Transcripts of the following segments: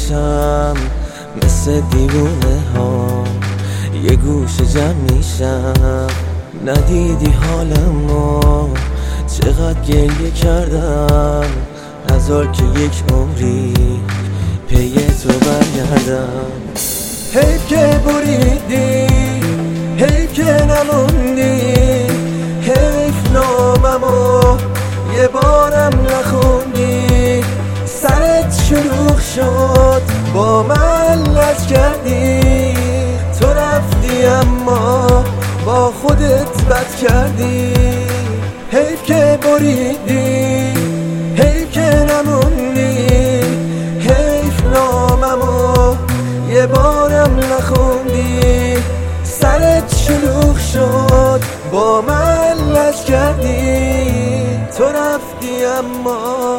میشم مثل دیوونه ها، یه گوشه جمع میشم. ندیدی حالمو چقدر گریه کردم، نذار که یک عمری پی تو برگردم. حیف که بریدی، حیف که نموندی، حیف ناممو یه بارم نخوندی. سرت شلوغ شد با من لج کردی، تو رفتی اما با خودت بد کردی. حیف که بریدی، حیف که نموندی، حیف ناممو یه بارم نخوندی. سرت شلوغ شد با من لج کردی، تو رفتی اما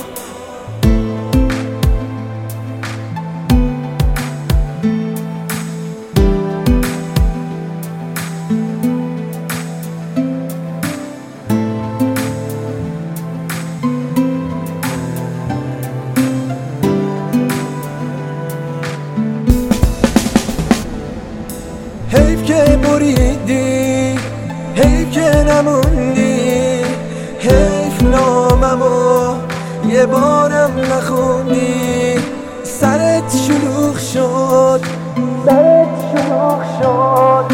حیف که بریدی، حیف که نموندی، حیف ناممو یه بارم نخوندی. سرت شلوغ شد، سرت شلوغ شد.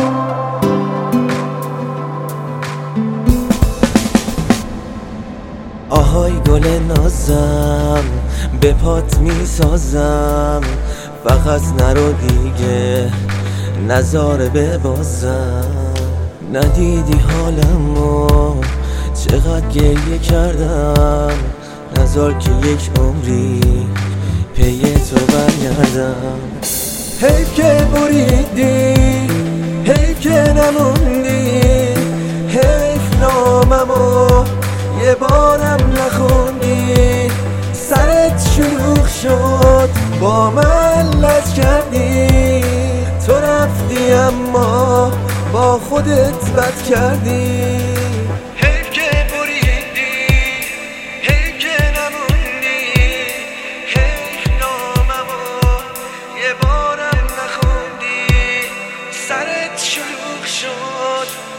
آهای گل نازم به پات میسازم، فقط نرو دیگه نظاره ببازم. ندیدی حالمو چقدر گریه کردم، نذار که یک عمری پی تو برگردم. حیف که بریدی، حیف که نموندی، حیف ناممو یه بارم نخوندی. سرت شلوغ شد با من لج کردی، تو رفتی اما با خودت بد کردی. حیف که بریدی، حیف که نموندی، حیف ناممو یه بارم نخوندی. سرت شلوغ شد